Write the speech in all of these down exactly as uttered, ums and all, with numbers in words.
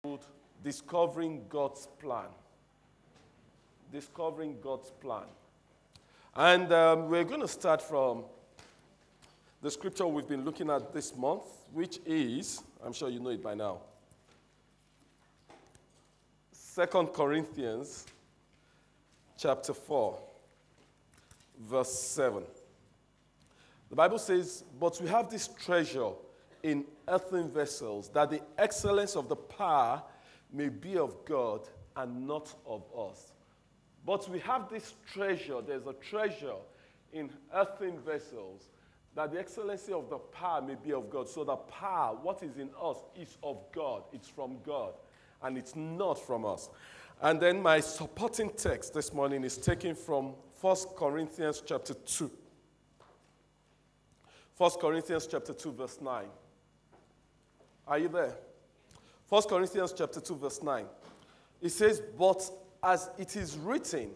Discovering God's Plan. Discovering God's Plan. And um, we're going to start from the scripture we've been looking at this month, which is, I'm sure you know it by now, Second Corinthians chapter four, verse seven. The Bible says, "But we have this treasure in earthen vessels, that the excellence of the power may be of God and not of us." But we have this treasure, there's a treasure in earthen vessels, that the excellency of the power may be of God. So the power, what is in us, is of God. It's from God, and it's not from us. And then my supporting text this morning is taken from First Corinthians chapter two. First Corinthians chapter two, verse nine. Are you there? First Corinthians chapter two, verse nine. It says, "But as it is written,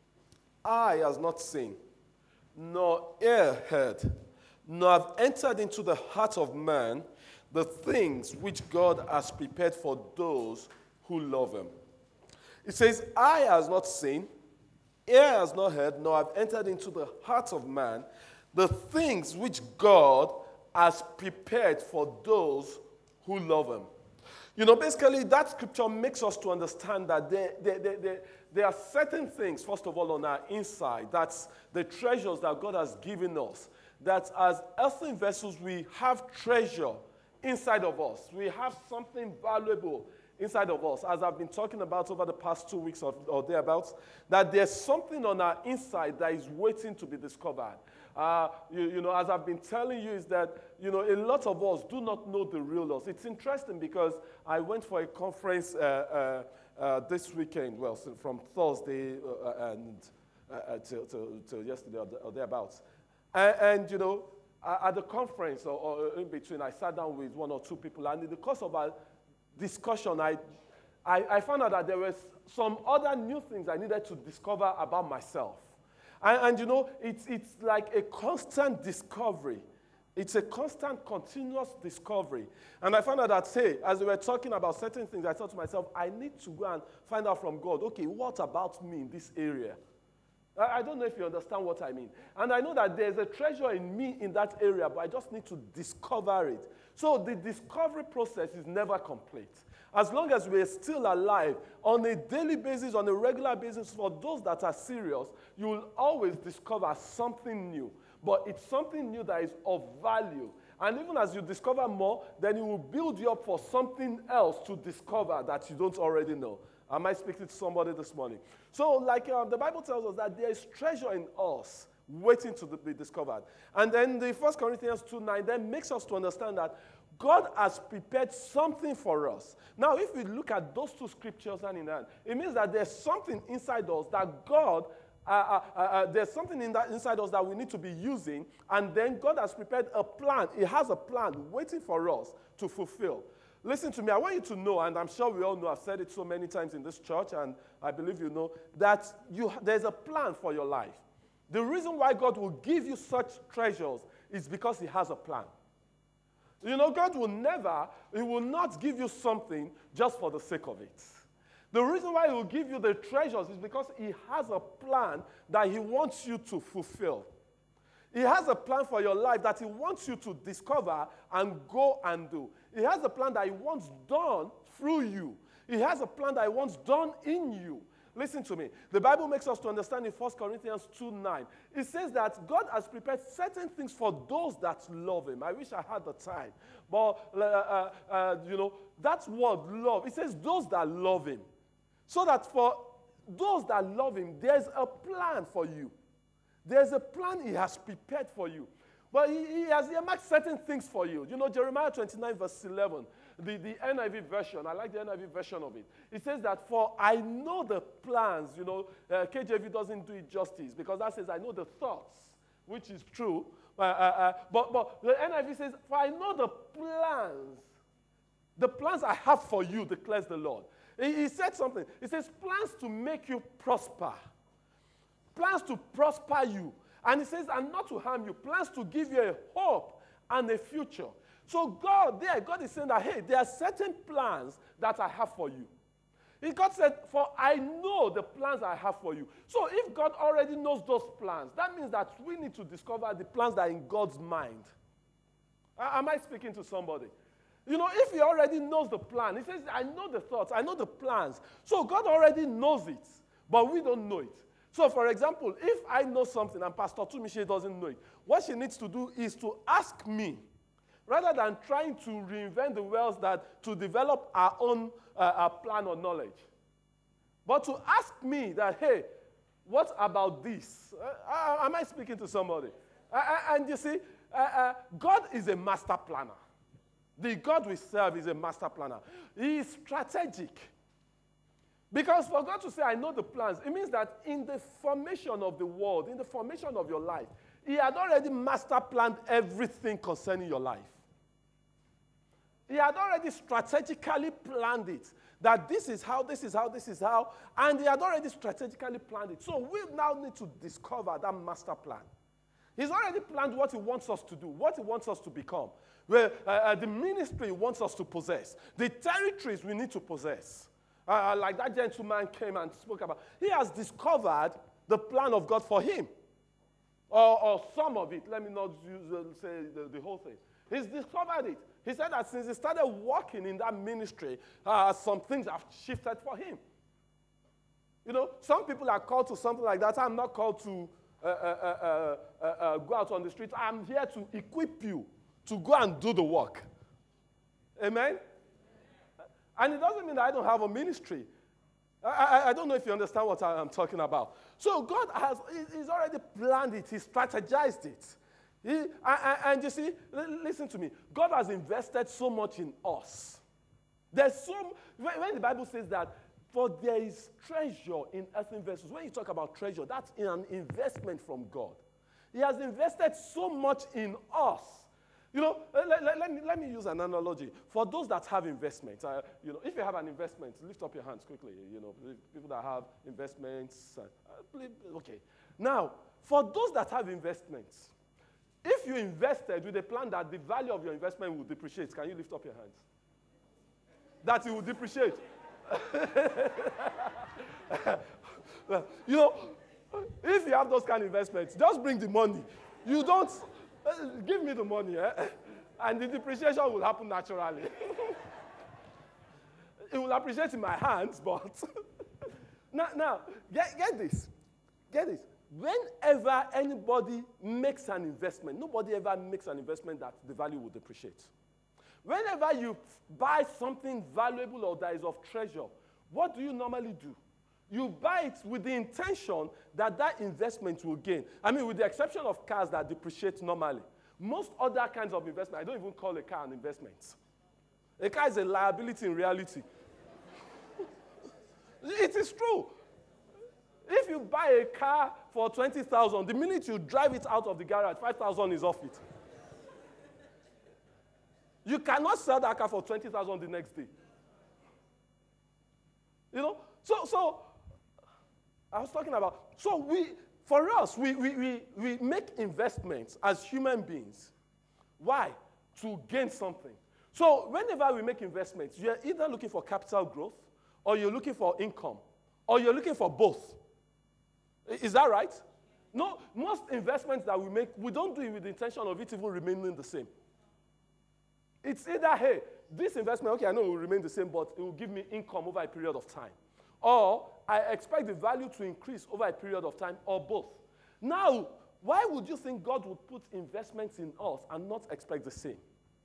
eye has not seen, nor ear heard, nor have entered into the heart of man the things which God has prepared for those who love him." It says, "Eye has not seen, ear has not heard, nor have entered into the heart of man the things which God has prepared for those who love him." You know, basically, that scripture makes us to understand that there, there, there, there, there are certain things, first of all, on our inside. That's the treasures that God has given us. That as earthen vessels, we have treasure inside of us. We have something valuable inside of us. As I've been talking about over the past two weeks or, or thereabouts, that there's something on our inside that is waiting to be discovered. Uh, you, you know, as I've been telling you, is that, you know, a lot of us do not know the real us. It's interesting because I went for a conference uh, uh, uh, this weekend, well, so from Thursday uh, and uh, till, till, till yesterday or, or thereabouts. And, and, you know, at the conference or, or in between, I sat down with one or two people, and in the course of our discussion, I, I, I found out that there was some other new things I needed to discover about myself. And, and you know, it's, it's like a constant discovery. It's a constant, continuous discovery. And I found out that, hey, as we were talking about certain things, I thought to myself, I need to go and find out from God, okay, what about me in this area? I, I don't know if you understand what I mean. And I know that there's a treasure in me in that area, but I just need to discover it. So the discovery process is never complete. As long as we're still alive, on a daily basis, on a regular basis, for those that are serious, you will always discover something new. But it's something new that is of value. And even as you discover more, then it will build you up for something else to discover that you don't already know. Am I speaking to somebody this morning? So like uh, the Bible tells us that there is treasure in us waiting to be discovered. And then the First Corinthians two nine then makes us to understand that God has prepared something for us. Now, if we look at those two scriptures hand in hand, it means that there's something inside us that God, uh, uh, uh, uh, there's something in that inside us that we need to be using, and then God has prepared a plan. He has a plan waiting for us to fulfill. Listen to me, I want you to know, and I'm sure we all know, I've said it so many times in this church, and I believe you know, that you, there's a plan for your life. The reason why God will give you such treasures is because he has a plan. You know, God will never, he will not give you something just for the sake of it. The reason why he will give you the treasures is because he has a plan that he wants you to fulfill. He has a plan for your life that he wants you to discover and go and do. He has a plan that he wants done through you. He has a plan that he wants done in you. Listen to me. The Bible makes us to understand in First Corinthians two nine. It says that God has prepared certain things for those that love him. I wish I had the time. But, uh, uh, uh, you know, that word love, it says those that love him. So that for those that love him, there's a plan for you. There's a plan he has prepared for you. But he, he has earmarked certain things for you. You know, Jeremiah twenty-nine verse eleven. The, the N I V version, I like the N I V version of it. It says that, for I know the plans, you know, uh, K J V doesn't do it justice, because that says, I know the thoughts, which is true. Uh, uh, uh, but, but the N I V says, for I know the plans, the plans I have for you, declares the Lord. He, he said something. He says, plans to make you prosper. Plans to prosper you. And he says, and not to harm you. Plans to give you a hope and a future. So God, there, God is saying that, hey, there are certain plans that I have for you. God said, for I know the plans I have for you. So if God already knows those plans, that means that we need to discover the plans that are in God's mind. Uh, am I speaking to somebody? You know, if he already knows the plan, he says, I know the thoughts, I know the plans. So God already knows it, but we don't know it. So for example, if I know something and Pastor Tumiche doesn't know it, what she needs to do is to ask me, rather than trying to reinvent the wheels that to develop our own uh, our plan or knowledge. But to ask me that, hey, what about this? Uh, uh, am I speaking to somebody? Uh, uh, and you see, uh, uh, God is a master planner. The God we serve is a master planner. He is strategic. Because for God to say, I know the plans, it means that in the formation of the world, in the formation of your life, he had already master planned everything concerning your life. He had already strategically planned it, that this is how, this is how, this is how, and he had already strategically planned it. So we now need to discover that master plan. He's already planned what he wants us to do, what he wants us to become, where uh, uh, the ministry he wants us to possess, the territories we need to possess. Uh, like that gentleman came and spoke about. He has discovered the plan of God for him, or, or some of it. Let me not use, uh, say the, the whole thing. He's discovered it. He said that since he started working in that ministry, uh, some things have shifted for him. You know, some people are called to something like that. I'm not called to uh, uh, uh, uh, uh, go out on the street. I'm here to equip you to go and do the work. Amen? And it doesn't mean that I don't have a ministry. I, I, I don't know if you understand what I, I'm talking about. So God has he's already planned it. He strategized it. He, and, and you see, listen to me. God has invested so much in us. There's so, when, when the Bible says that, for there is treasure in earthen vessels. When you talk about treasure, that's an investment from God. He has invested so much in us. You know, let, let, let, me, let me use an analogy. For those that have investments, uh, you know, if you have an investment, lift up your hands quickly. You know, people that have investments. Uh, okay. Now, for those that have investments, if you invested with a plan that the value of your investment will depreciate, can you lift up your hands? That it will depreciate. You know, if you have those kind of investments, just bring the money. You don't, uh, give me the money, eh? And the depreciation will happen naturally. It will appreciate in my hands, but now, now get, get this. Get this. Whenever anybody makes an investment, nobody ever makes an investment that the value will depreciate. Whenever you buy something valuable or that is of treasure, what do you normally do? You buy it with the intention that that investment will gain. I mean, with the exception of cars that depreciate normally. Most other kinds of investment, I don't even call a car an investment. A car is a liability in reality. It is true. If you buy a car for twenty thousand, the minute you drive it out of the garage, five thousand is off it. You cannot sell that car for twenty thousand the next day. You know? So, so I was talking about, so we, for us, we, we, we, we make investments as human beings. Why? To gain something. So whenever we make investments, you're either looking for capital growth, or you're looking for income, or you're looking for both. Is that right? No, most investments that we make, we don't do it with the intention of it even remaining the same. It's either, hey, this investment, okay, I know it will remain the same, but it will give me income over a period of time. Or I expect the value to increase over a period of time, or both. Now, why would you think God would put investments in us and not expect the same?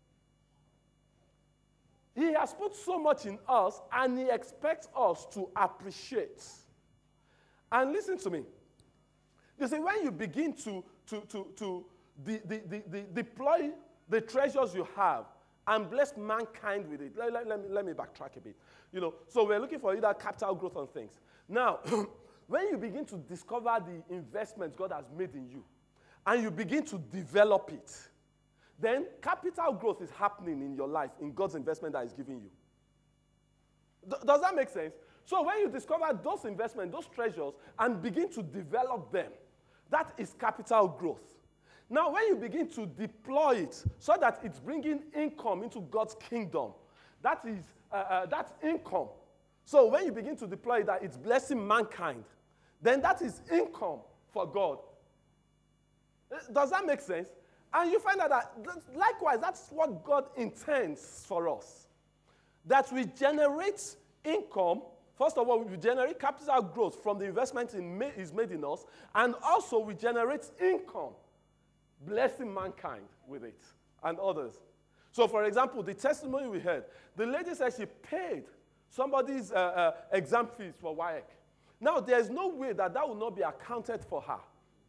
He has put so much in us, and he expects us to appreciate. And listen to me. You see, when you begin to, to, to, to de, de, de, de, deploy the treasures you have and bless mankind with it, let, let, let, me, let me backtrack a bit. You know, so we're looking for either capital growth on things. Now, when you begin to discover the investments God has made in you, and you begin to develop it, then capital growth is happening in your life, in God's investment that he's giving you. D- does that make sense? So when you discover those investments, those treasures, and begin to develop them, that is capital growth. Now, when you begin to deploy it so that it's bringing income into God's kingdom, that is, uh, uh, that's income. So when you begin to deploy that, it's blessing mankind, then that is income for God. Does that make sense? And you find out that, likewise, that's what God intends for us. That we generate income. First of all, we generate capital growth from the investment in is made in us, and also we generate income, blessing mankind with it and others. So, for example, the testimony we heard, the lady said she paid somebody's uh, uh, exam fees for W A E C. Now, there's no way that that will not be accounted for her.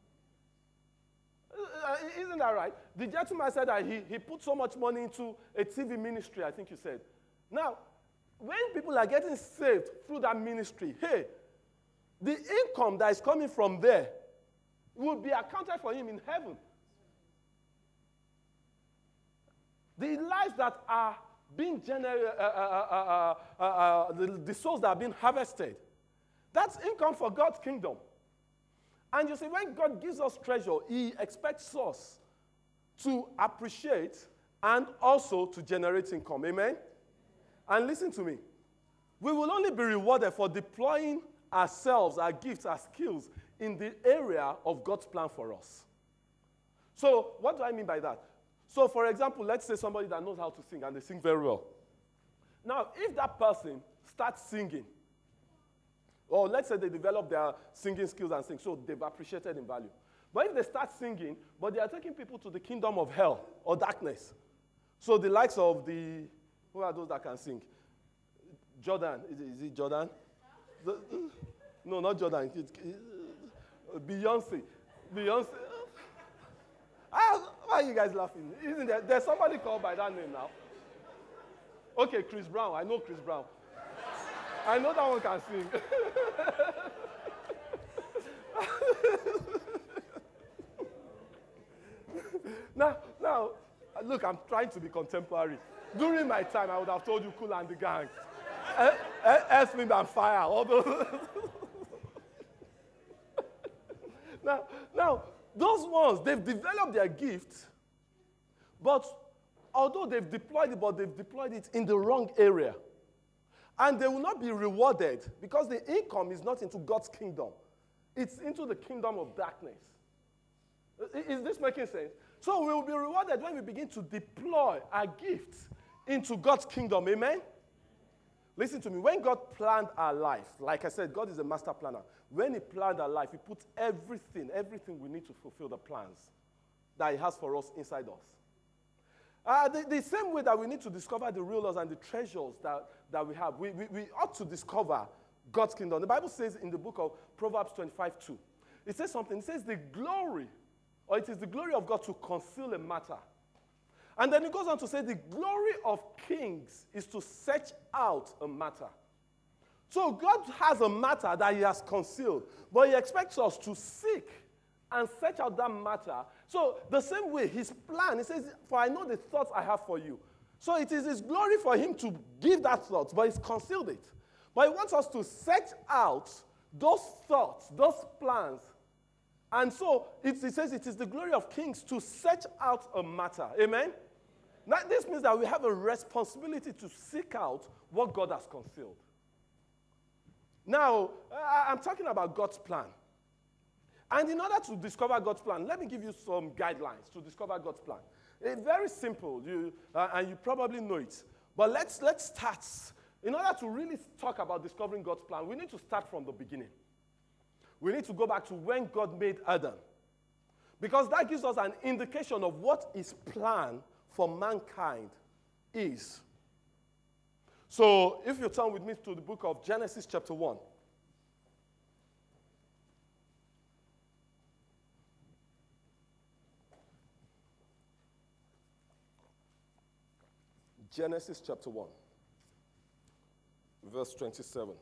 Uh, isn't that right? The gentleman said that he, he put so much money into a T V ministry, I think you said. Now, when people are getting saved through that ministry, hey, the income that is coming from there will be accounted for him in heaven. The lives that are being generated, uh, uh, uh, uh, uh, the, the souls that are being harvested, that's income for God's kingdom. And you see, when God gives us treasure, he expects us to appreciate and also to generate income. Amen? And listen to me. We will only be rewarded for deploying ourselves, our gifts, our skills in the area of God's plan for us. So what do I mean by that? So for example, let's say somebody that knows how to sing and they sing very well. Now, if that person starts singing, or let's say they develop their singing skills and sing, so they've appreciated in value. But if they start singing, but they are taking people to the kingdom of hell or darkness, so the likes of the, who are those that can sing? Jordan, is it, is it Jordan? The, no, not Jordan. It, it, Beyonce. Beyonce. Ah, why are you guys laughing? Isn't there? There's somebody called by that name now. Okay, Chris Brown. I know Chris Brown. I know that one can sing. now, now, look, I'm trying to be contemporary. During my time, I would have told you Kool and the Gang. Earth, Wind and Fire, all those. now, now, those ones, they've developed their gift, but although they've deployed it, but they've deployed it in the wrong area. And they will not be rewarded because the income is not into God's kingdom. It's into the kingdom of darkness. Is this making sense? So we will be rewarded when we begin to deploy our gifts into God's kingdom. Amen? Listen to me. When God planned our life, like I said, God is a master planner. When he planned our life, he put everything, everything we need to fulfill the plans that he has for us inside us. Uh, the, the same way that we need to discover the real laws and the treasures that, that we have, we, we, we ought to discover God's kingdom. The Bible says in the book of Proverbs twenty-five two, it says something. It says the glory, or it is the glory of God to conceal a matter. And then it goes on to say the glory of kings is to search out a matter. So God has a matter that he has concealed, but he expects us to seek and search out that matter. So the same way, his plan, he says, for I know the thoughts I have for you. So it is his glory for him to give that thought, but he's concealed it. But he wants us to search out those thoughts, those plans. And so it, it says it is the glory of kings to search out a matter. Amen? Now, this means that we have a responsibility to seek out what God has concealed. Now, I'm talking about God's plan. And in order to discover God's plan, let me give you some guidelines to discover God's plan. It's very simple, you, uh, and you probably know it. But let's, let's start. In order to really talk about discovering God's plan, we need to start from the beginning. We need to go back to when God made Adam. Because that gives us an indication of what his plan for mankind is. So if you turn with me to the book of Genesis chapter one. Genesis chapter one, verse twenty-seven.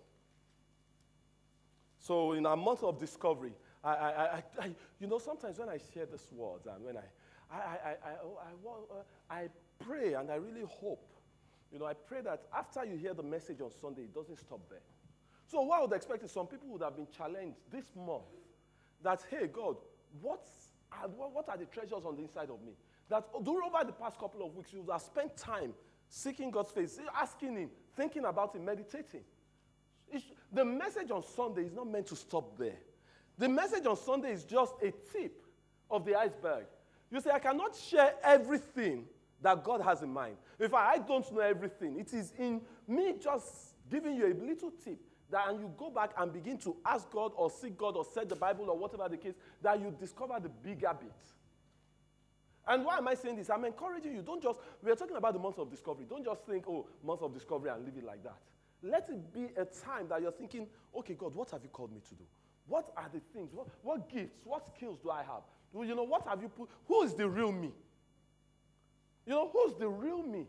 So in our month of discovery, I, I, I, I, you know, sometimes when I share these words and when I, I, I, I, I, I, I pray and I really hope, you know, I pray that after you hear the message on Sunday, it doesn't stop there. So what I would expect is some people would have been challenged this month that, hey, God, what And what, what are the treasures on the inside of me? That during over the past couple of weeks, you have spent time seeking God's face, asking Him, thinking about Him, meditating. It's, the message on Sunday is not meant to stop there. The message on Sunday is just a tip of the iceberg. You see, I cannot share everything that God has in mind. If I, I don't know everything, it is in me just giving you a little tip that and you go back and begin to ask God or seek God or set the Bible or whatever the case, that you discover the bigger bit. And why am I saying this? I'm encouraging you. Don't just, we are talking about the month of discovery. Don't just think, oh, month of discovery and leave it like that. Let it be a time that you're thinking, okay, God, what have you called me to do? What are the things? What, what gifts? What skills do I have? Well, you know, what have you put? Who is the real me? You know, who's the real me?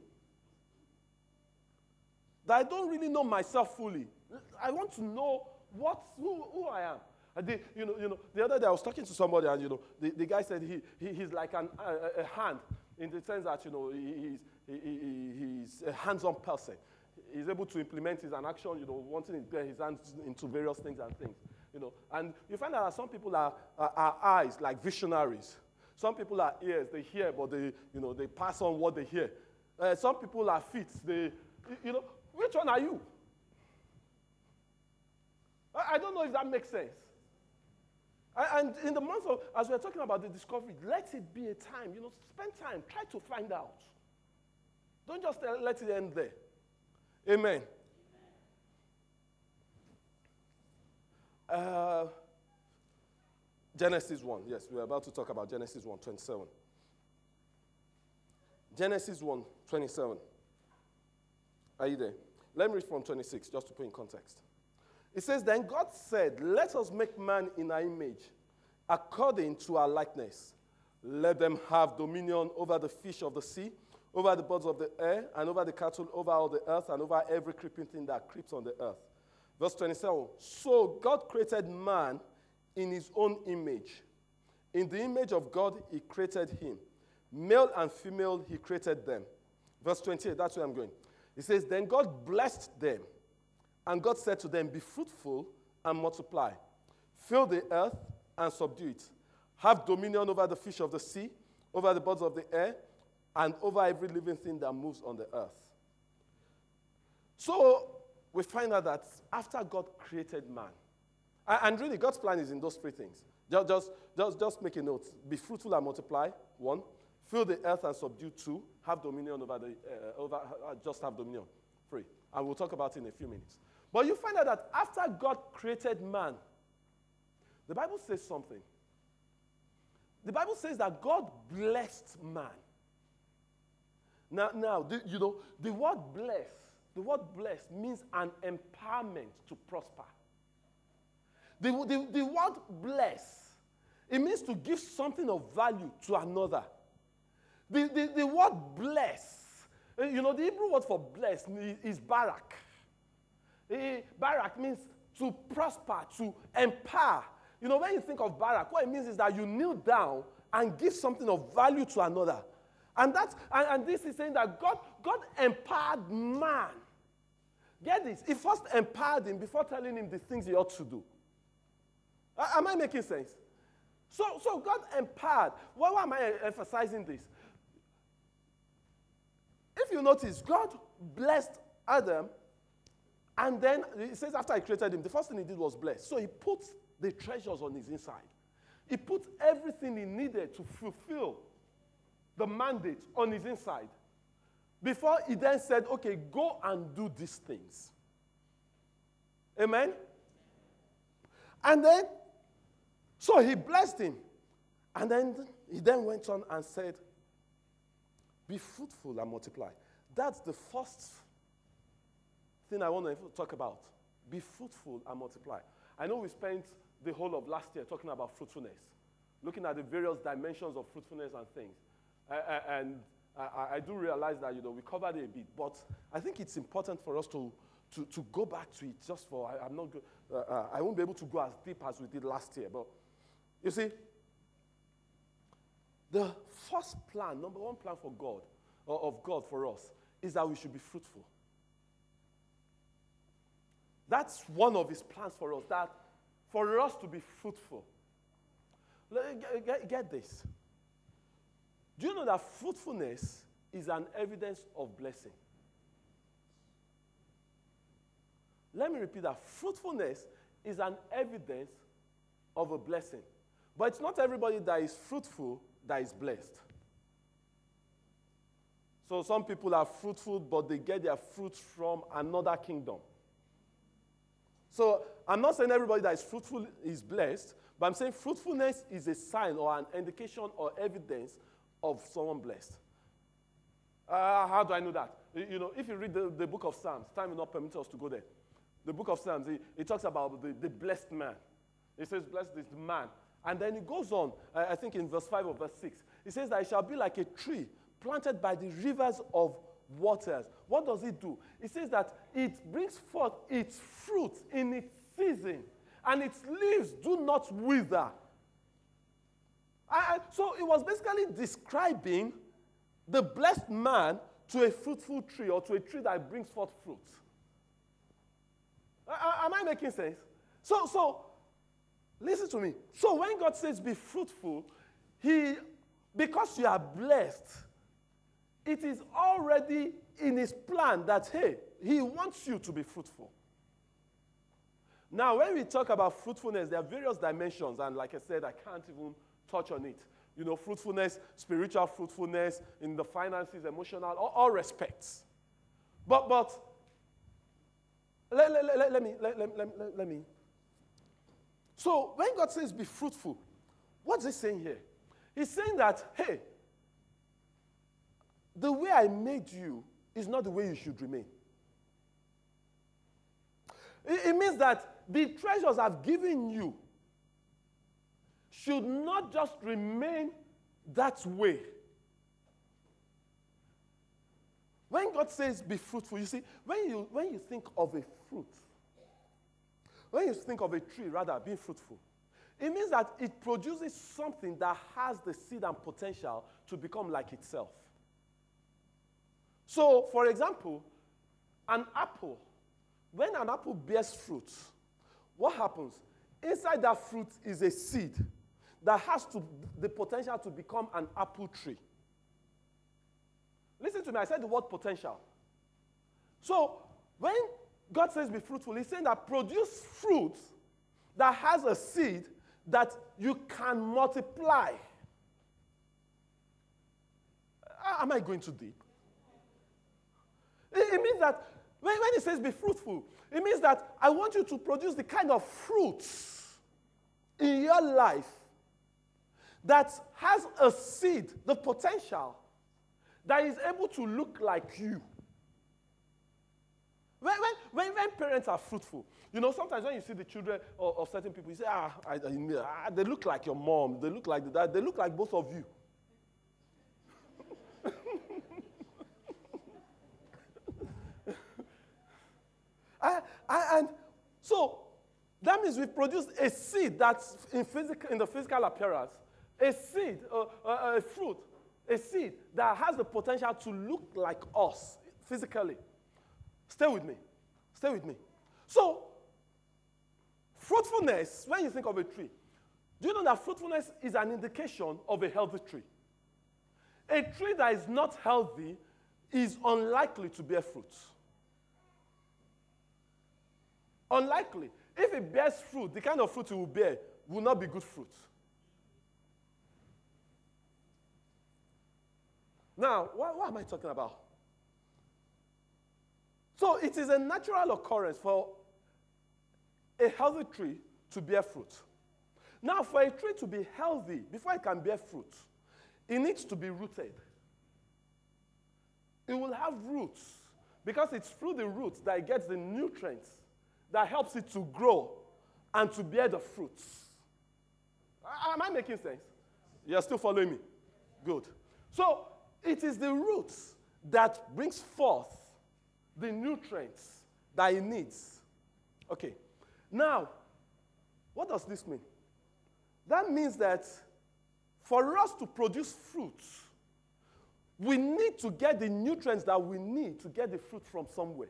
That I don't really know myself fully. I want to know what, who, who I am. And the, you know, you know, the other day I was talking to somebody, and you know, the, the guy said he, he he's like an, a, a hand in the sense that you know he, he's he, he's a hands-on person. He's able to implement his an action, you know, wanting to get his hands into various things and things, you know. And you find out that some people are, are, are eyes, like visionaries. Some people are ears, they hear, but they, you know, they pass on what they hear. Uh, some people are feet, they, you know, which one are you? I, I don't know if that makes sense. And in the month of, as we're talking about the discovery, let it be a time, you know, spend time, try to find out. Don't just let it end there. Amen. Uh, Genesis one, yes, we're about to talk about Genesis one, twenty-seven. Genesis one, twenty-seven. Are you there? Let me read from twenty-six, just to put in context. It says, then God said, let us make man in our image, according to our likeness. Let them have dominion over the fish of the sea, over the birds of the air, and over the cattle, over all the earth, and over every creeping thing that creeps on the earth. Verse twenty-seven, so God created man in his own image. In the image of God, he created him. Male and female, he created them. Verse twenty-eight, that's where I'm going. It says, then God blessed them. And God said to them, be fruitful and multiply. Fill the earth and subdue it. Have dominion over the fish of the sea, over the birds of the air, and over every living thing that moves on the earth. So we find out that after God created man, and really God's plan is in those three things. Just, just, just, just make a note. Be fruitful and multiply, one. Fill the earth and subdue, two. Have dominion over the, uh, over, uh, just have dominion, three. And we'll talk about it in a few minutes. But you find out that after God created man, the Bible says something. The Bible says that God blessed man. Now, now the, you know, the word bless, the word bless means an empowerment to prosper. The, the, the word bless, it means to give something of value to another. The, the, the word bless, you know, the Hebrew word for bless is barak. Barak means to prosper, to empower. You know, when you think of barak, what it means is that you kneel down and give something of value to another. And that's and, and this is saying that God, God empowered man. Get this? He first empowered him before telling him the things he ought to do. Uh, am I making sense? So, so God empowered. Why, why am I emphasizing this? If you notice, God blessed Adam, and then it says after he created him, the first thing he did was bless. So he put the treasures on his inside. He put everything he needed to fulfill the mandate on his inside. Before he then said, okay, go and do these things. Amen? And then, so he blessed him. And then he then went on and said, be fruitful and multiply. That's the first thing I want to talk about. Be fruitful and multiply. I know we spent the whole of last year talking about fruitfulness, looking at the various dimensions of fruitfulness and things. Uh, and I, I do realize that, you know, we covered it a bit, but I think it's important for us to, to, to go back to it just for, I, I'm not, uh, uh, I won't be able to go as deep as we did last year, but you see, the first plan, number one plan for God, or of God for us, is that we should be fruitful. That's one of his plans for us, that for us to be fruitful. Get, get, get this. Do you know that fruitfulness is an evidence of blessing? Let me repeat that. Fruitfulness is an evidence of a blessing. But it's not everybody that is fruitful that is blessed. So some people are fruitful, but they get their fruits from another kingdom. So I'm not saying everybody that is fruitful is blessed, but I'm saying fruitfulness is a sign or an indication or evidence of someone blessed. Uh, how do I know that? You know, if you read the, the book of Psalms, time will not permit us to go there. The book of Psalms, it, it talks about the, the blessed man. It says, blessed is the man. And then it goes on, uh, I think in verse five or verse six. It says that it shall be like a tree planted by the rivers of waters. What does it do? It says that it brings forth its fruit in its season, and its leaves do not wither. I, I, so it was basically describing the blessed man to a fruitful tree or to a tree that brings forth fruit. I, I, am I making sense? So, so, listen to me. So when God says be fruitful, he, because you are blessed, it is already in his plan that, hey, he wants you to be fruitful. Now, when we talk about fruitfulness, there are various dimensions, and like I said, I can't even touch on it. You know, fruitfulness, spiritual fruitfulness, in the finances, emotional, all, all respects. But, but, let, let, let, let me, let, let, let, let, let me. So, when God says be fruitful, what's he saying here? He's saying that, hey, the way I made you is not the way you should remain. It, it means that the treasures I've given you should not just remain that way. When God says be fruitful, you see, when you, when you think of a fruit, when you think of a tree, rather, being fruitful, it means that it produces something that has the seed and potential to become like itself. So, for example, an apple, when an apple bears fruit, what happens? Inside that fruit is a seed that has to, the potential to become an apple tree. Listen to me, I said the word potential. So, when God says be fruitful, he's saying that produce fruit that has a seed that you can multiply. Am I going too deep? It, it means that when, when he says be fruitful, it means that I want you to produce the kind of fruits in your life that has a seed, the potential, that is able to look like you. When, when, when, when parents are fruitful, you know, sometimes when you see the children of, of certain people, you say, ah, I, I, ah, they look like your mom, they look like the dad, they look like both of you. I, I, and so that means we've produced a seed that's in, physical, in the physical appearance, a seed, uh, uh, a fruit, a seed that has the potential to look like us physically. Stay with me. Stay with me. So, fruitfulness, when you think of a tree, do you know that fruitfulness is an indication of a healthy tree? A tree that is not healthy is unlikely to bear fruit. Unlikely. If it bears fruit, the kind of fruit it will bear will not be good fruit. Now, what, what am I talking about? So it is a natural occurrence for a healthy tree to bear fruit. Now, for a tree to be healthy, before it can bear fruit, it needs to be rooted. It will have roots, because it's through the roots that it gets the nutrients that helps it to grow and to bear the fruits. Am I making sense? You're still following me? Good. So it is the roots that brings forth the nutrients that it needs. Okay. Now, what does this mean? That means that for us to produce fruit, we need to get the nutrients that we need to get the fruit from somewhere.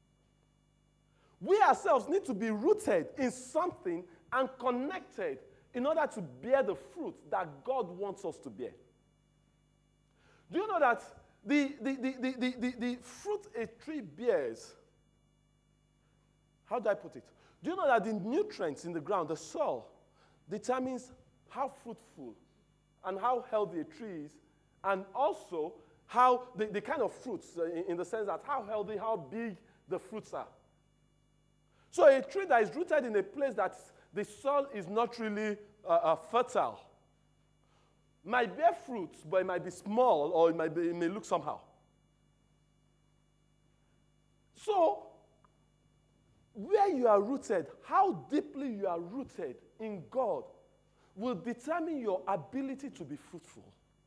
We ourselves need to be rooted in something and connected in order to bear the fruit that God wants us to bear. Do you know that the, the, the, the, the, the, the fruit a tree bears, how do I put it? Do you know that the nutrients in the ground, the soil, determines how fruitful and how healthy a tree is, and also how the, the kind of fruits, uh, in, in the sense that how healthy, how big the fruits are. So a tree that is rooted in a place that the soil is not really uh, uh, fertile might bear fruits, but it might be small, or it, might be, it may look somehow. So, where you are rooted, how deeply you are rooted in God, will determine your ability to be fruitful.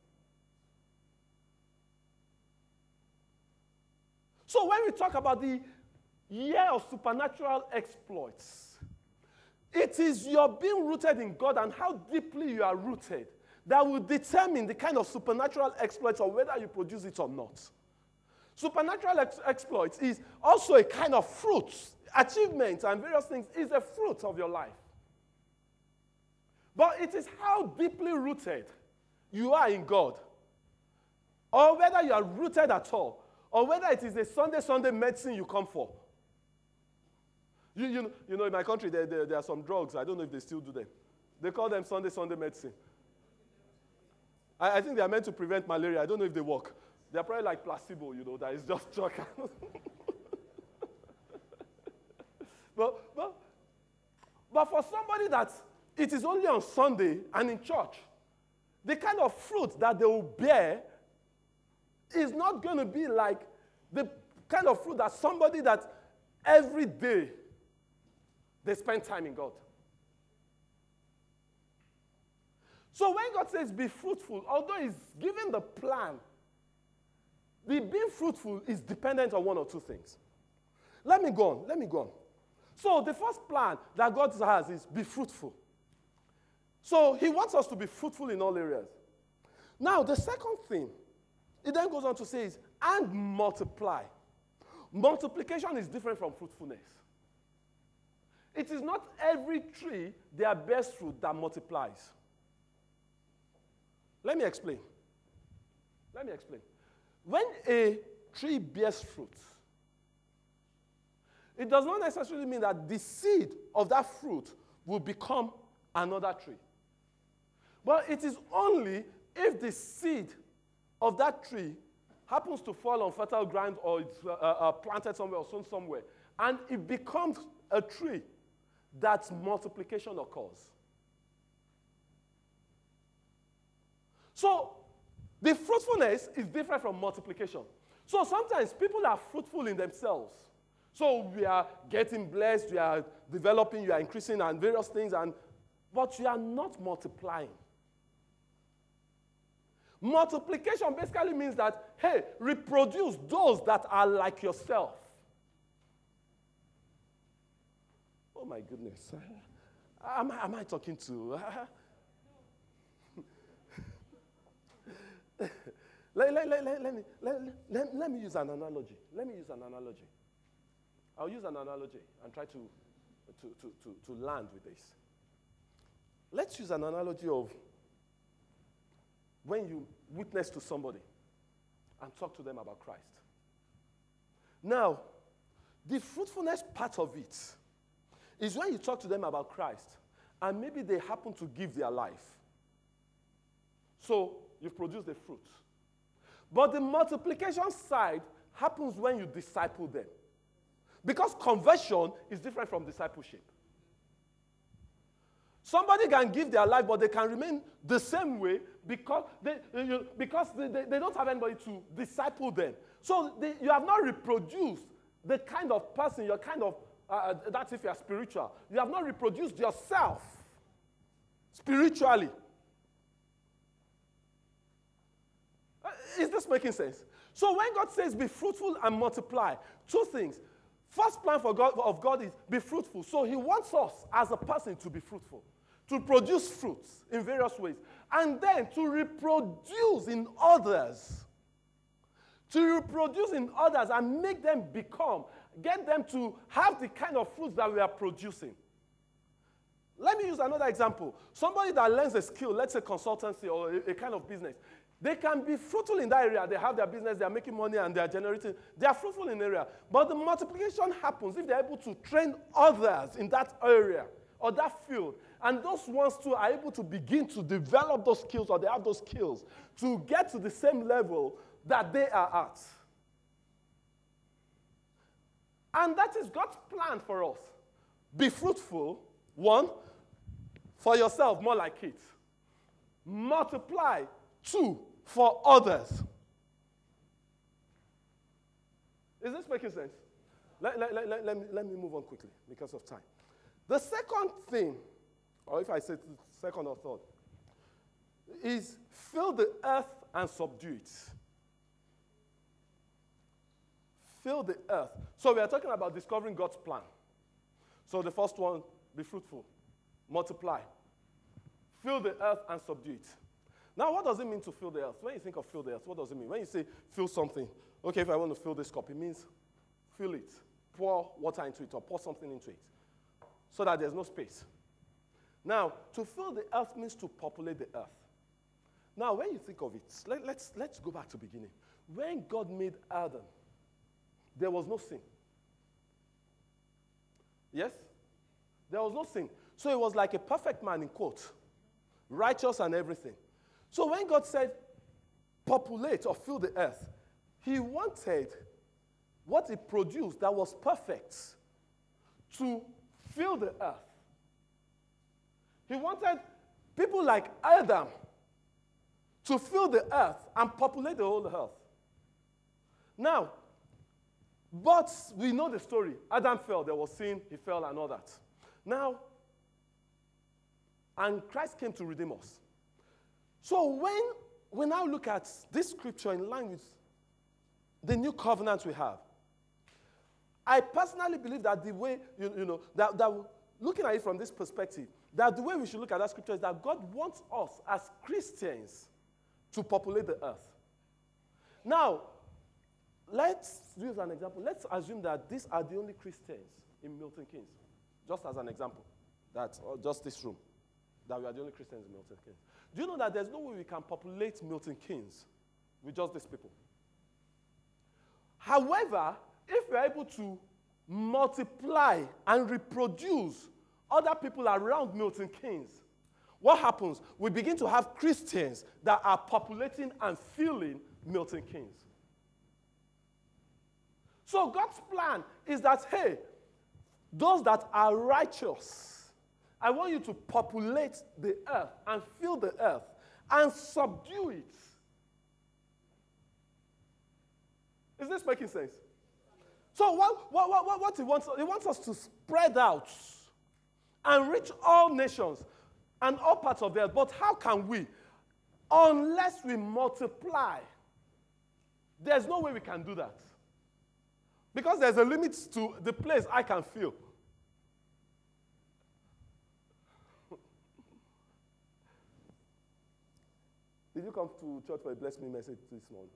So when we talk about the year of supernatural exploits, it is your being rooted in God and how deeply you are rooted that will determine the kind of supernatural exploits, or whether you produce it or not. Supernatural ex- exploits is also a kind of fruit. Achievements and various things is a fruit of your life. But it is how deeply rooted you are in God, or whether you are rooted at all, or whether it is a Sunday, Sunday medicine you come for. You, you, know, you know, in my country, there, there, there are some drugs. I don't know if they still do them. They call them Sunday, Sunday medicine. I, I think they are meant to prevent malaria. I don't know if they work. They're probably like placebo, you know, that is just drug. but, but, but for somebody that it is only on Sunday and in church, the kind of fruit that they will bear is not going to be like the kind of fruit that somebody that every day they spend time in God. So when God says be fruitful, although he's given the plan, the being fruitful is dependent on one or two things. Let me go on. Let me go on. So the first plan that God has is be fruitful. So he wants us to be fruitful in all areas. Now, the second thing, it then goes on to say is, and multiply. Multiplication is different from fruitfulness. It is not every tree their best fruit that multiplies. Let me explain. Let me explain. When a tree bears fruit, it does not necessarily mean that the seed of that fruit will become another tree. But it is only if the seed of that tree happens to fall on fertile ground, or it's uh, uh, planted somewhere or sown somewhere, and it becomes a tree, that multiplication occurs. So the fruitfulness is different from multiplication. So sometimes people are fruitful in themselves. So we are getting blessed, we are developing, you are increasing and various things, and but you are not multiplying. Multiplication basically means that, hey, reproduce those that are like yourself. Oh my goodness. Am, am I talking to? let, let, let, let, let, me, let, let, let me use an analogy. Let me use an analogy. I'll use an analogy and try to, to, to, to, to land with this. Let's use an analogy of when you witness to somebody and talk to them about Christ. Now, the fruitfulness part of it is when you talk to them about Christ and maybe they happen to give their life. So you've produced the fruit. But the multiplication side happens when you disciple them. Because conversion is different from discipleship. Somebody can give their life, but they can remain the same way because they, you, because they, they, they don't have anybody to disciple them. So they, you have not reproduced the kind of person, your kind of, uh, that's if you are spiritual. You have not reproduced yourself spiritually. Uh, is this making sense? So when God says be fruitful and multiply, two things. First plan for God, of God is be fruitful. So he wants us as a person to be fruitful, to produce fruits in various ways, and then to reproduce in others. To reproduce in others and make them become, get them to have the kind of fruits that we are producing. Let me use another example. Somebody that learns a skill, let's say consultancy or a, a kind of business, they can be fruitful in that area. They have their business, they are making money, and they are generating. They are fruitful in the area. But the multiplication happens if they're able to train others in that area or that field. And those ones too are able to begin to develop those skills, or they have those skills to get to the same level that they are at. And that is God's plan for us. Be fruitful, one, for yourself, more like it. Multiply, two, for others. Is this making sense? Let, let, let, let, let, me, let me move on quickly because of time. The second thing, or if I say second or third, is fill the earth and subdue it. Fill the earth. So we are talking about discovering God's plan. So the first one, be fruitful, multiply, fill the earth and subdue it. Now, what does it mean to fill the earth? When you think of fill the earth, what does it mean? When you say fill something, okay, if I want to fill this cup, it means fill it, pour water into it, or pour something into it, so that there's no space. Now, to fill the earth means to populate the earth. Now, when you think of it, let, let's, let's go back to the beginning. When God made Adam, there was no sin. Yes? There was no sin. So it was like a perfect man, in quotes, righteous and everything. So when God said, populate or fill the earth, he wanted what he produced that was perfect to fill the earth. He wanted people like Adam to fill the earth and populate the whole earth. Now, but we know the story. Adam fell, there was sin, he fell and all that. Now, and Christ came to redeem us. So when we now look at this scripture in line with the new covenant we have, I personally believe that the way, you, you know, that, that looking at it from this perspective, that the way we should look at that scripture is that God wants us as Christians to populate the earth. Now, let's use an example. Let's assume that these are the only Christians in Milton Keynes. Just as an example, that, or just this room, that we are the only Christians in Milton Keynes. Do you know that there's no way we can populate Milton Keynes with just these people? However, if we're able to multiply and reproduce other people around Milton Keynes, what happens? We begin to have Christians that are populating and filling Milton Keynes. So God's plan is that, hey, those that are righteous, I want you to populate the earth and fill the earth and subdue it. Is this making sense? So what, what, what, what he wants, he wants us to spread out and reach all nations and all parts of the earth. But how can we? Unless we multiply. There's no way we can do that. Because there's a limit to the place I can fill. Did you come to church for a bless me message this morning?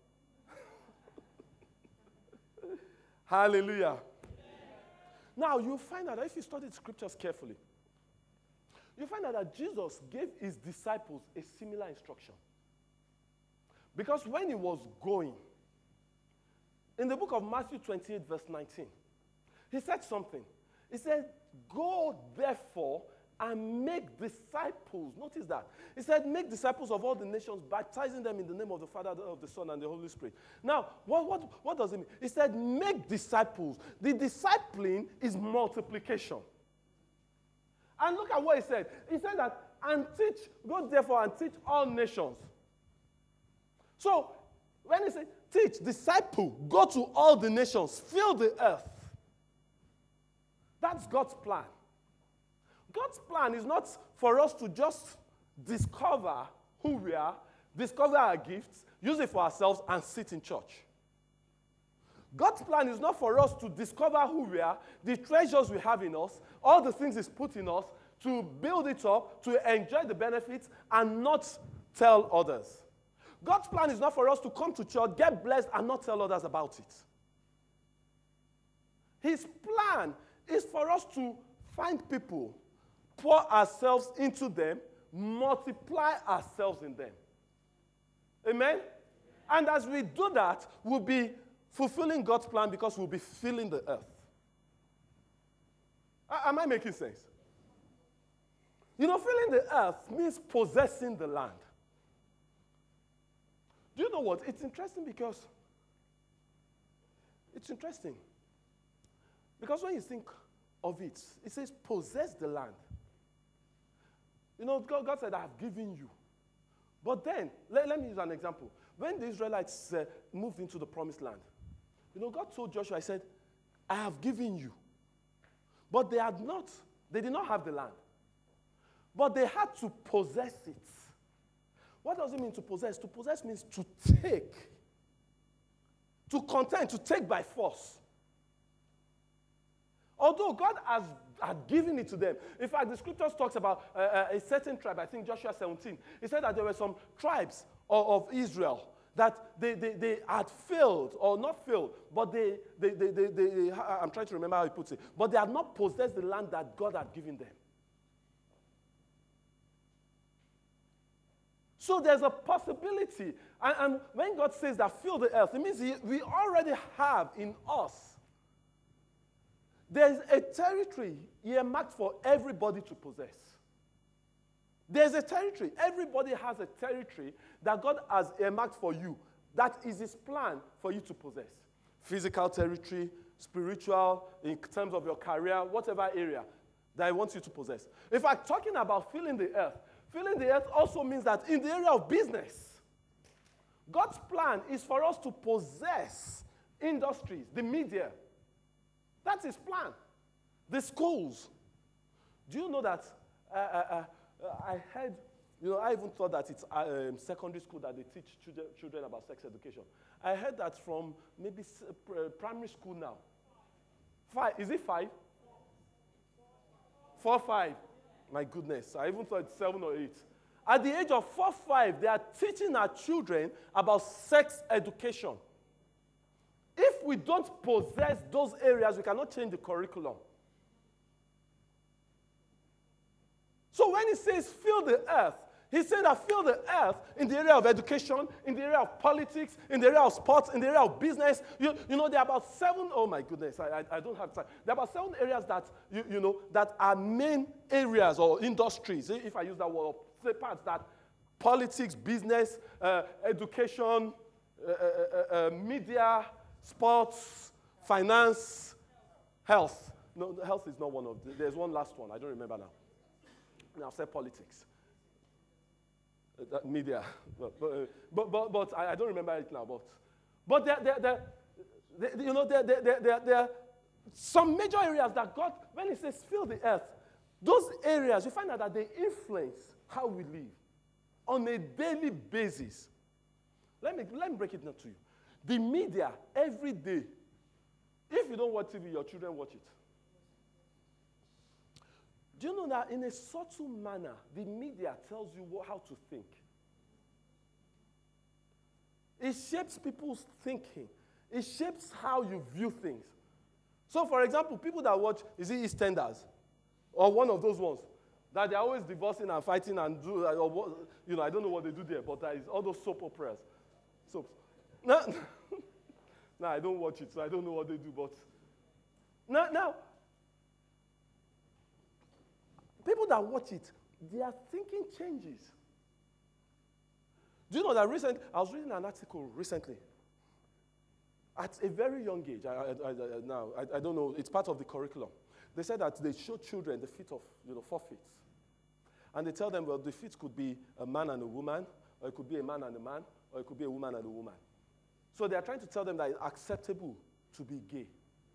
Hallelujah. Amen. Now, you find out that if you study the scriptures carefully, you find out that Jesus gave his disciples a similar instruction. Because when he was going, in the book of Matthew twenty-eight, verse nineteen, he said something. He said, go therefore and make disciples. Notice that. He said, make disciples of all the nations, baptizing them in the name of the Father, of the Son, and the Holy Spirit. Now, what, what, what does it mean? He said, make disciples. The discipling is multiplication. And look at what he said. He said that, and teach, go therefore and teach all nations. So, when he said, teach, disciple, go to all the nations, fill the earth. That's God's plan. God's plan is not for us to just discover who we are, discover our gifts, use it for ourselves, and sit in church. God's plan is not for us to discover who we are, the treasures we have in us, all the things He's put in us, to build it up, to enjoy the benefits, and not tell others. God's plan is not for us to come to church, get blessed, and not tell others about it. His plan is for us to find people, pour ourselves into them, multiply ourselves in them. Amen? And as we do that, we'll be fulfilling God's plan because we'll be filling the earth. Am I making sense? You know, filling the earth means possessing the land. Do you know what? It's interesting because, it's interesting. Because when you think of it, it says possess the land. You know, God, God said, I have given you. But then, let, let me use an example. When the Israelites uh, moved into the promised land, you know, God told Joshua, I said, I have given you. But they had not, they did not have the land. But they had to possess it. What does it mean to possess? To possess means to take. To contend, to take by force. Although God has had given it to them. In fact, the scriptures talks about uh, uh, a certain tribe, I think Joshua seventeen. It said that there were some tribes of, of Israel that they, they, they had failed, or not failed, but they, they, they, they, they, I'm trying to remember how he puts it, but they had not possessed the land that God had given them. So there's a possibility. And, and when God says that fill the earth, it means he, we already have in us. There's a territory earmarked for everybody to possess. There's a territory. Everybody has a territory that God has earmarked for you. That is his plan for you to possess. Physical territory, spiritual, in terms of your career, whatever area that he wants you to possess. In fact, talking about filling the earth, filling the earth also means that in the area of business, God's plan is for us to possess industries, the media. That's his plan. The schools. Do you know that uh, uh, uh, I heard, you know, I even thought that it's uh, um, secondary school that they teach children, children about sex education. I heard that from maybe uh, primary school now. Five, is it five? Four, five. My goodness, I even thought it's seven or eight. At the age of four, five, they are teaching our children about sex education. If we don't possess those areas, we cannot change the curriculum. So when he says fill the earth, he's saying that fill the earth in the area of education, in the area of politics, in the area of sports, in the area of business. You, you know, there are about seven, oh my goodness, I, I, I don't have time. There are about seven areas that, you, you know, that are main areas or industries, if I use that word, say parts that politics, business, uh, education, uh, uh, uh, media, sports, finance, health. No, health is not one of them. There's one last one. I don't remember now. Now, say politics. Uh, that media. But, but, uh, but, but, but I, I don't remember it now. But, but there, there, there, there, you know, there, there, there, there, there are some major areas that God, when he says fill the earth, those areas, you find out that they influence how we live on a daily basis. Let me, let me break it down to you. The media, every day, if you don't watch T V, your children watch it. Do you know that in a subtle manner, the media tells you what, how to think? It shapes people's thinking. It shapes how you view things. So, for example, people that watch, is it EastEnders? Or one of those ones that they're always divorcing and fighting and do, or what, you know, I don't know what they do there, but uh, it's all those soap operas. Soaps. No, no, I don't watch it, so I don't know what they do, but now, now, people that watch it, their thinking changes. Do you know that recently, I was reading an article recently, at a very young age, I, I, I, now, I, I don't know, it's part of the curriculum. They said that they show children the feet of, you know, four feet. And they tell them, well, the feet could be a man and a woman, or it could be a man and a man, or it could be a woman and a woman. So they are trying to tell them that it's acceptable to be gay.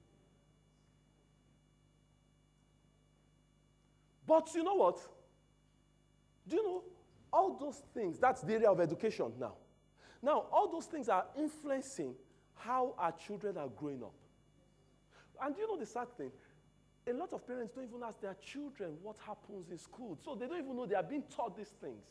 But you know what? Do you know all those things, that's the area of education now. Now, all those things are influencing how our children are growing up. And do you know the sad thing? A lot of parents don't even ask their children what happens in school. So they don't even know they are being taught these things.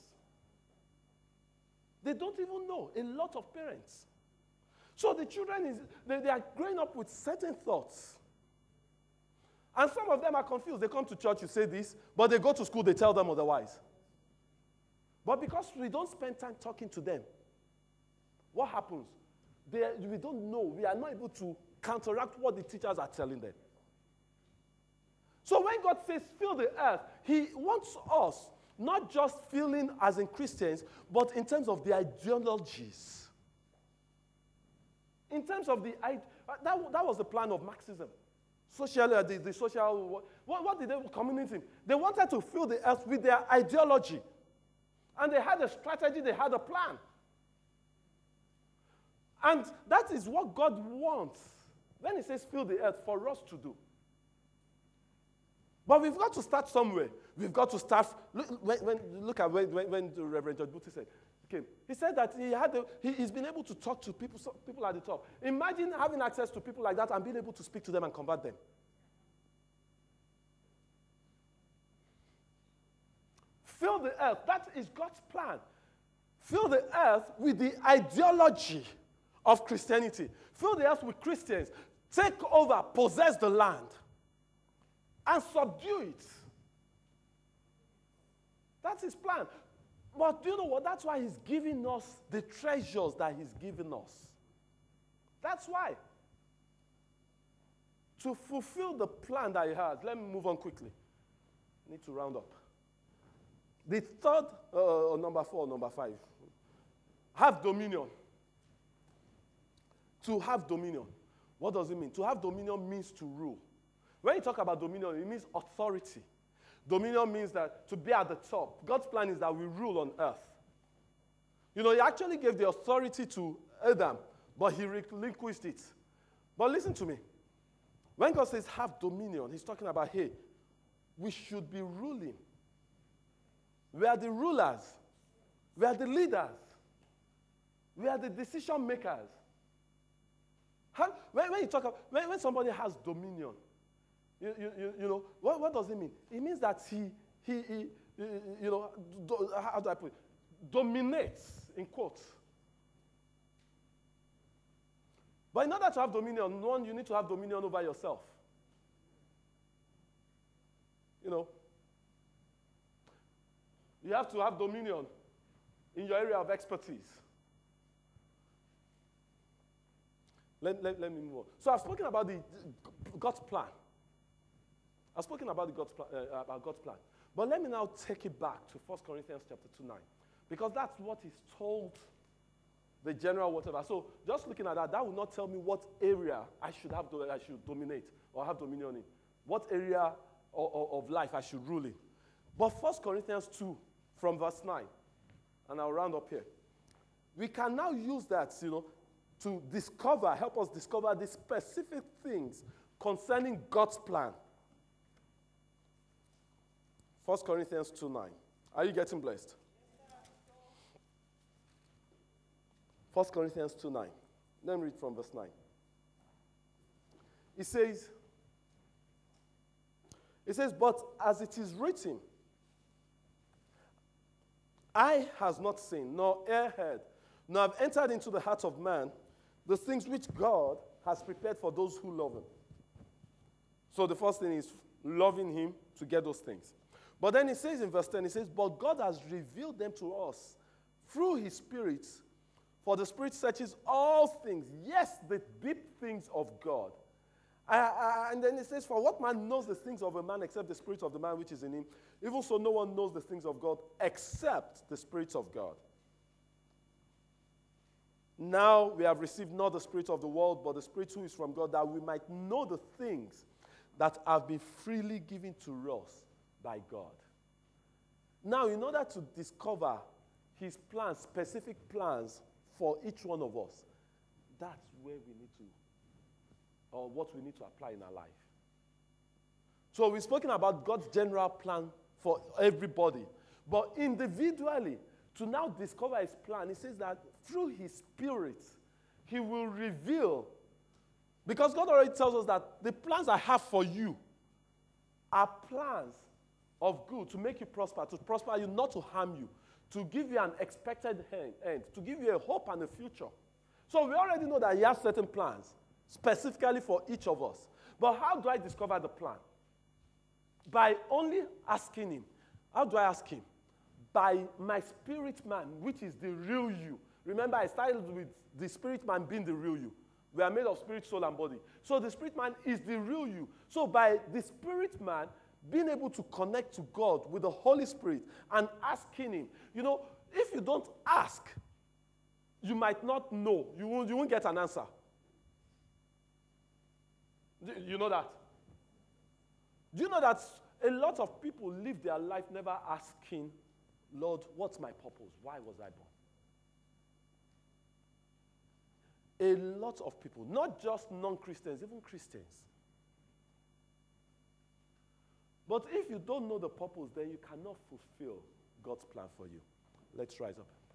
They don't even know, a lot of parents. So the children, is, they, they are growing up with certain thoughts. And some of them are confused. They come to church, you say this, but they go to school, they tell them otherwise. But because we don't spend time talking to them, what happens? They, we don't know. We are not able to counteract what the teachers are telling them. So when God says, fill the earth, he wants us not just feeling as in Christians, but in terms of the ideologies. In terms of the, that, that was the plan of Marxism. Social, uh, the, the social, what, what did they, communism? They wanted to fill the earth with their ideology. And they had a strategy, they had a plan. And that is what God wants when he says fill the earth for us to do. But we've got to start somewhere. We've got to start, look, when, when, look at when, when, when the Reverend George Booty said, came. He said that he had a, he, he's been able to talk to people, people at the top. Imagine having access to people like that and being able to speak to them and convert them. Fill the earth. That is God's plan. Fill the earth with the ideology of Christianity. Fill the earth with Christians. Take over, possess the land, and subdue it. That's his plan. But do you know what? That's why he's giving us the treasures that he's given us. That's why. To fulfill the plan that he has. Let me move on quickly. I need to round up. The third, uh, number four, number five. Have dominion. To have dominion. What does it mean? To have dominion means to rule. When you talk about dominion, it means authority. Dominion means that to be at the top. God's plan is that we rule on earth. You know, he actually gave the authority to Adam, but he relinquished it. But listen to me. When God says have dominion, he's talking about, hey, we should be ruling. We are the rulers. We are the leaders. We are the decision makers. How, when, when you talk about, when, when somebody has dominion, You, you, you know, what, what does it mean? It means that he, he, he you know, do, how do I put it? Dominates, in quotes. But in order to have dominion, one, you need to have dominion over yourself. You know, you have to have dominion in your area of expertise. Let, let, let me move on. So I've spoken about the God's plan. I've spoken about, the God's, pl- uh, about God's plan. But let me now take it back to First Corinthians chapter two, nine. Because that's what is told the general whatever. So just looking at that, that will not tell me what area I should have to, I should dominate or have dominion in. What area of, of, of life I should rule in. But First Corinthians two from verse nine, and I'll round up here. We can now use that, you know, to discover, help us discover the specific things concerning God's plan. First Corinthians two, nine. Are you getting blessed? First Corinthians two, nine. Let me read from verse nine. It says, it says, but as it is written, eye has not seen, nor ear heard, nor have entered into the heart of man the things which God has prepared for those who love him. So the first thing is loving him to get those things. But then it says in verse ten, it says, but God has revealed them to us through his Spirit, for the Spirit searches all things, yes, the deep things of God. Uh, uh, and then it says, for what man knows the things of a man except the Spirit of the man which is in him? Even so, no one knows the things of God except the Spirit of God. Now we have received not the spirit of the world, but the Spirit who is from God, that we might know the things that have been freely given to us by God. Now, in order to discover his plans, specific plans for each one of us, that's where we need to, or what we need to apply in our life. So we've spoken about God's general plan for everybody. But individually, to now discover his plan, he says that through his Spirit, he will reveal. Because God already tells us that the plans I have for you are plans of good, to make you prosper, to prosper you, not to harm you, to give you an expected end, to give you a hope and a future. So we already know that he has certain plans, specifically for each of us. But how do I discover the plan? by only asking him. How do I ask him? By my spirit man, which is the real you. Remember, I started with the spirit man being the real you. We are made of spirit, soul, and body. So the spirit man is the real you. So by the spirit man being able to connect to God with the Holy Spirit and asking him, you know, if you don't ask, you might not know. You won't, you won't get an answer. You know that? Do you know that a lot of people live their life never asking, Lord, what's my purpose? Why was I born? A lot of people, not just non-Christians, even Christians. But if you don't know the purpose, then you cannot fulfill God's plan for you. Let's rise up.